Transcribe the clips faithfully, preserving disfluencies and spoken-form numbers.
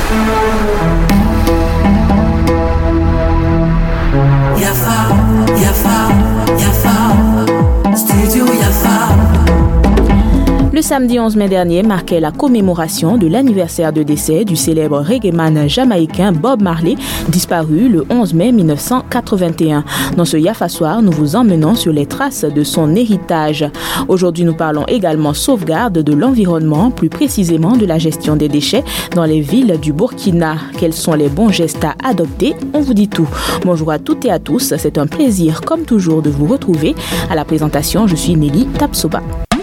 Yafa, Yafa, Yafa, Studio Yafa. Le samedi onze mai dernier marquait la commémoration de l'anniversaire de décès du célèbre reggaeman jamaïcain Bob Marley, disparu le onze mai mille neuf cent quatre-vingt-un. Dans ce Yafa Soir, nous vous emmenons sur les traces de son héritage. Aujourd'hui, nous parlons également sauvegarde de l'environnement, plus précisément de la gestion des déchets dans les villes du Burkina. Quels sont les bons gestes à adopter? On vous dit tout. Bonjour à toutes et à tous, c'est un plaisir comme toujours de vous retrouver. À la présentation, je suis Nelly Tapsoba.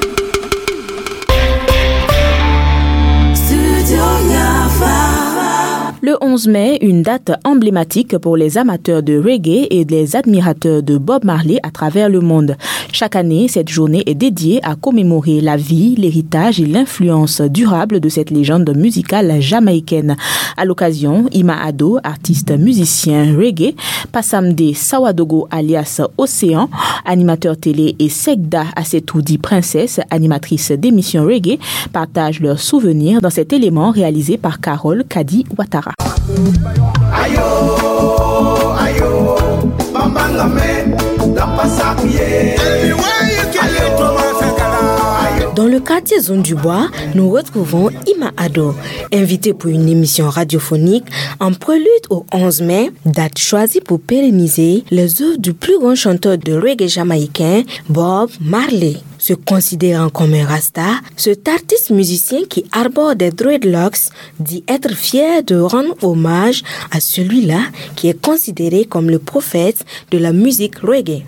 Le onze mai, une date emblématique pour les amateurs de reggae et les admirateurs de Bob Marley à travers le monde. Chaque année, cette journée est dédiée à commémorer la vie, l'héritage et l'influence durable de cette légende musicale jamaïcaine. À l'occasion, Ima Ado, artiste musicien reggae, Passamde Sawadogo alias Océan, animateur télé, et Segda Assetou dit Princesse, animatrice d'émissions reggae, partagent leurs souvenirs dans cet élément réalisé par Carole Kadi Ouattara. Ayo, ayo, dans le quartier Zone du Bois, nous retrouvons Ima Ado, invité pour une émission radiophonique en prélude au onze mai, date choisie pour pérenniser les œuvres du plus grand chanteur de reggae jamaïcain, Bob Marley. Se considérant comme un rasta, cet artiste musicien qui arbore des dreadlocks dit être fier de rendre hommage à celui-là qui est considéré comme le prophète de la musique reggae.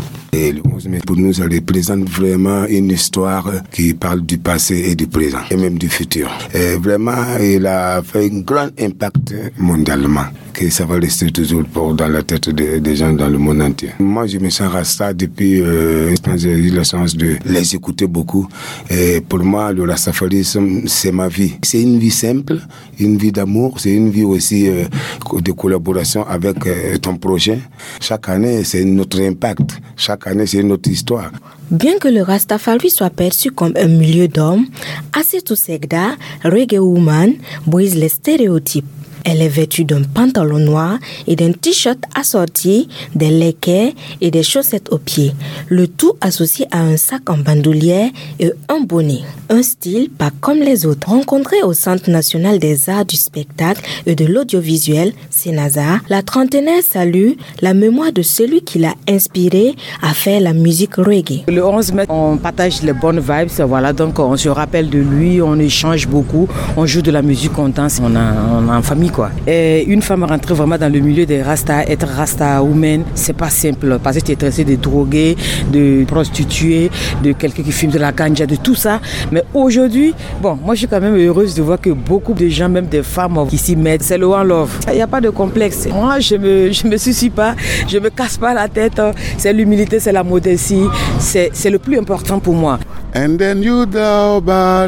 Et le onze mai, pour nous, ça représente vraiment une histoire qui parle du passé et du présent, et même du futur. Et vraiment, il a fait un grand impact mondialement, que ça va rester toujours pour, dans la tête des, des gens dans le monde entier. Moi, je me sens rasta depuis, euh, j'ai eu la chance de les écouter beaucoup. Et pour moi, le rastafarisme, c'est ma vie. C'est une vie simple, une vie d'amour, c'est une vie aussi euh, de collaboration avec euh, ton projet. Chaque année, c'est notre impact. Chaque année, c'est une autre histoire. Bien que le Rastafari soit perçu comme un milieu d'hommes, Assetou Segda, reggae woman, brise les stéréotypes. Elle est vêtue d'un pantalon noir et d'un t-shirt assorti, des leckers et des chaussettes aux pieds. Le tout associé à un sac en bandoulière et un bonnet. Un style pas comme les autres. Rencontrée au Centre national des arts du spectacle et de l'audiovisuel, Sénazar, la trentenaire salue la mémoire de celui qui l'a inspiré à faire la musique reggae. Le onze mai, on partage les bonnes vibes, voilà, donc on se rappelle de lui, on échange beaucoup, on joue de la musique, on danse, on a, on a en famille. Quoi. Et une femme rentrer vraiment dans le milieu des Rasta, être Rasta woman, c'est pas simple parce que tu es tracé de drogués, de prostituées, de quelqu'un qui fume de la ganja, de tout ça. Mais aujourd'hui, bon, moi je suis quand même heureuse de voir que beaucoup de gens, même des femmes qui s'y mettent, c'est le one love. Il n'y a pas de complexe. Moi je me, je me soucie pas, je me casse pas la tête. C'est l'humilité, c'est la modestie, c'est, c'est le plus important pour moi. And then you draw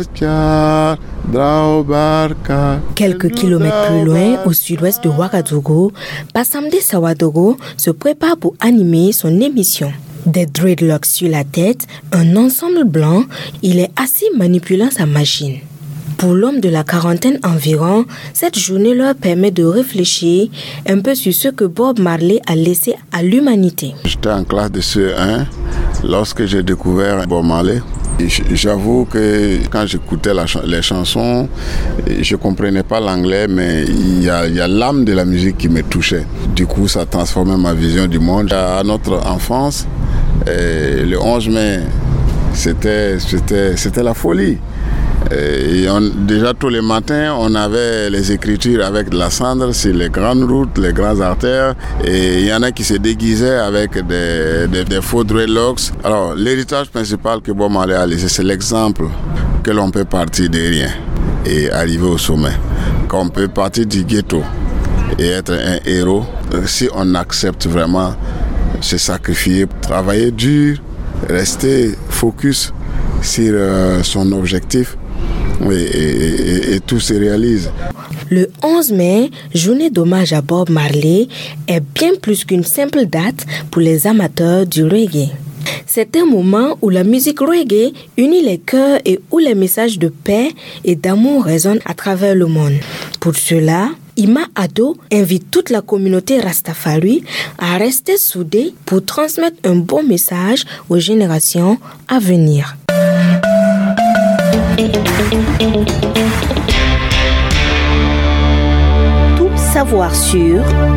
barca, draw barca. Quelques kilomètres plus loin, au sud-ouest de Ouagadougou, Passamde Sawadogo se prépare pour animer son émission. Des dreadlocks sur la tête, un ensemble blanc, il est assis manipulant sa machine. Pour l'homme de la quarantaine environ, cette journée leur permet de réfléchir un peu sur ce que Bob Marley a laissé à l'humanité. J'étais en classe de C E un lorsque j'ai découvert Bob Marley. J'avoue que quand j'écoutais la, les chansons, je ne comprenais pas l'anglais, mais il y, a, il y a l'âme de la musique qui me touchait. Du coup, ça transformait ma vision du monde. À notre enfance, le onze mai, c'était, c'était, c'était la folie. Et on, déjà tous les matins, on avait les écritures avec de la cendre sur les grandes routes, les grandes artères. Et il y en a qui se déguisaient avec des, des, des faux dreadlocks. Alors, l'héritage principal que Bob Marley a laissé, c'est l'exemple que l'on peut partir de rien et arriver au sommet. Qu'on peut partir du ghetto et être un héros si on accepte vraiment se sacrifier, travailler dur, rester focus sur euh, son objectif. Oui, et, et, et tout se réalise. Le onze mai, journée d'hommage à Bob Marley, est bien plus qu'une simple date pour les amateurs du reggae. C'est un moment où la musique reggae unit les cœurs et où les messages de paix et d'amour résonnent à travers le monde. Pour cela, Ima Ado invite toute la communauté Rastafari à rester soudée pour transmettre un bon message aux générations à venir. Tout savoir sur...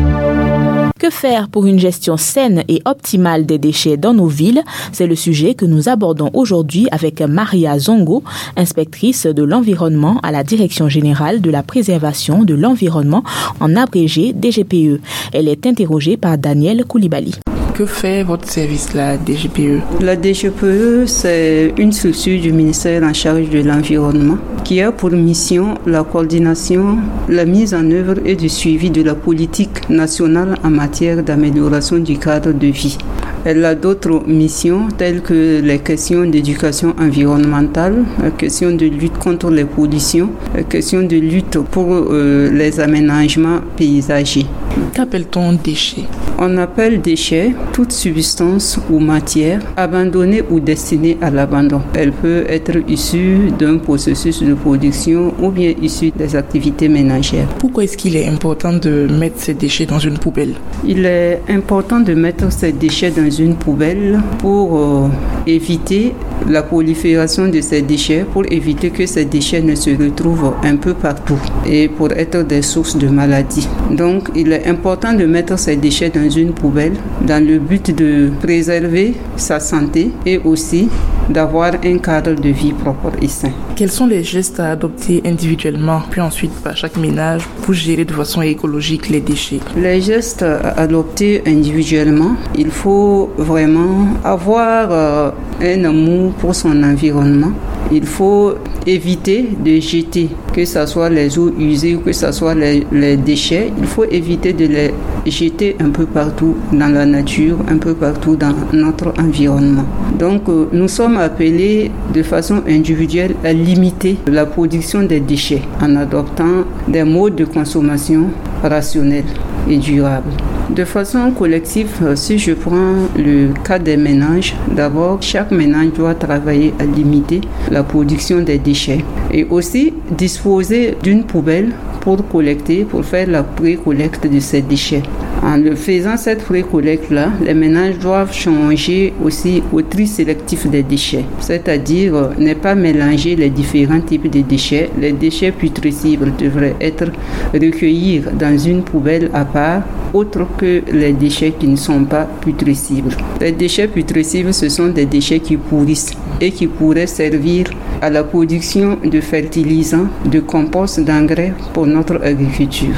Que faire pour une gestion saine et optimale des déchets dans nos villes? C'est le sujet que nous abordons aujourd'hui avec Maria Zongo, inspectrice de l'environnement à la Direction générale de la préservation de l'environnement, en abrégé D G P E. Elle est interrogée par Daniel Koulibaly. Que fait votre service, la D G P E? La D G P E, c'est une structure du ministère en charge de l'environnement qui a pour mission la coordination, la mise en œuvre et le suivi de la politique nationale en matière d'amélioration du cadre de vie. Elle a d'autres missions telles que les questions d'éducation environnementale, les questions de lutte contre les pollutions, les questions de lutte pour euh, les aménagements paysagers. Qu'appelle-t-on déchets? On appelle déchets toute substance ou matière abandonnée ou destinée à l'abandon. Elle peut être issue d'un processus de production ou bien issue des activités ménagères. Pourquoi est-ce qu'il est important de mettre ces déchets dans une poubelle? Il est important de mettre ces déchets dans une poubelle pour euh, éviter la prolifération de ces déchets, pour éviter que ces déchets ne se retrouvent un peu partout et pour être des sources de maladies. Donc, il est important de mettre ces déchets dans une poubelle dans le but de préserver sa santé et aussi d'avoir un cadre de vie propre et sain. Quels sont les gestes à adopter individuellement, puis ensuite par chaque ménage, pour gérer de façon écologique les déchets? Les gestes à adopter individuellement, il faut vraiment avoir euh, un amour pour son environnement. Il faut éviter de jeter, que ce soit les eaux usées ou que ce soit les, les déchets. Il faut éviter de les jeter un peu partout dans la nature, un peu partout dans notre environnement. Donc, euh, nous sommes appelés de façon individuelle à limiter la production des déchets en adoptant des modes de consommation rationnels et durables. De façon collective, si je prends le cas des ménages, d'abord, chaque ménage doit travailler à limiter la production des déchets et aussi disposer d'une poubelle pour collecter, pour faire la pré-collecte de ces déchets. En le faisant cette pré-collecte-là, les ménages doivent changer aussi au tri sélectif des déchets, c'est-à-dire euh, ne pas mélanger les différents types de déchets. Les déchets putrescibles devraient être recueillis dans une poubelle à part, autre que les déchets qui ne sont pas putrescibles. Les déchets putrescibles, ce sont des déchets qui pourrissent et qui pourraient servir à la production de fertilisants, de compost, d'engrais pour notre agriculture.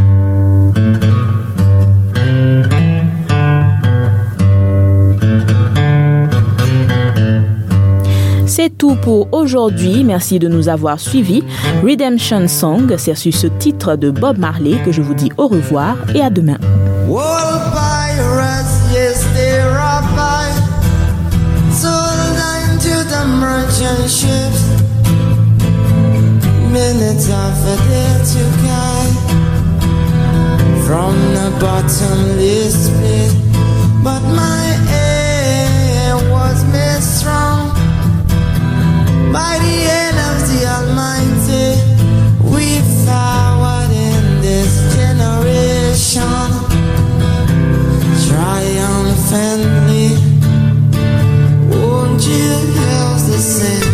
C'est tout pour aujourd'hui. Merci de nous avoir suivis. Redemption Song, c'est sur ce titre de Bob Marley que je vous dis au revoir et à demain. Minutes of a day to guide from the bottomless pit, but my aim was made strong by the hand of the Almighty. We forward in this generation triumphantly. Won't you help the same?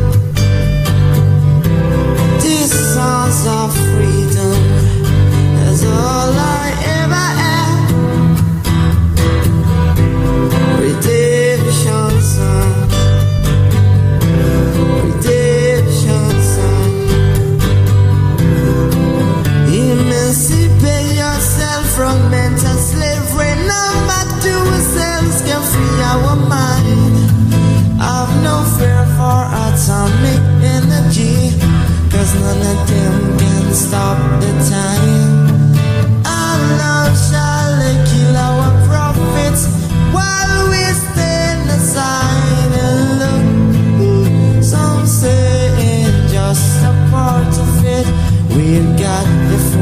Songs of freedom is all I ever had. Redemption song, redemption song. Emancipate yourself from mental slavery. Now back to ourselves can free our mind. I've no fear for atomic energy, 'cause none of them can stop the time. Our love shall kill our prophets while we stand aside and look. Some say it's just a part of it. We've got the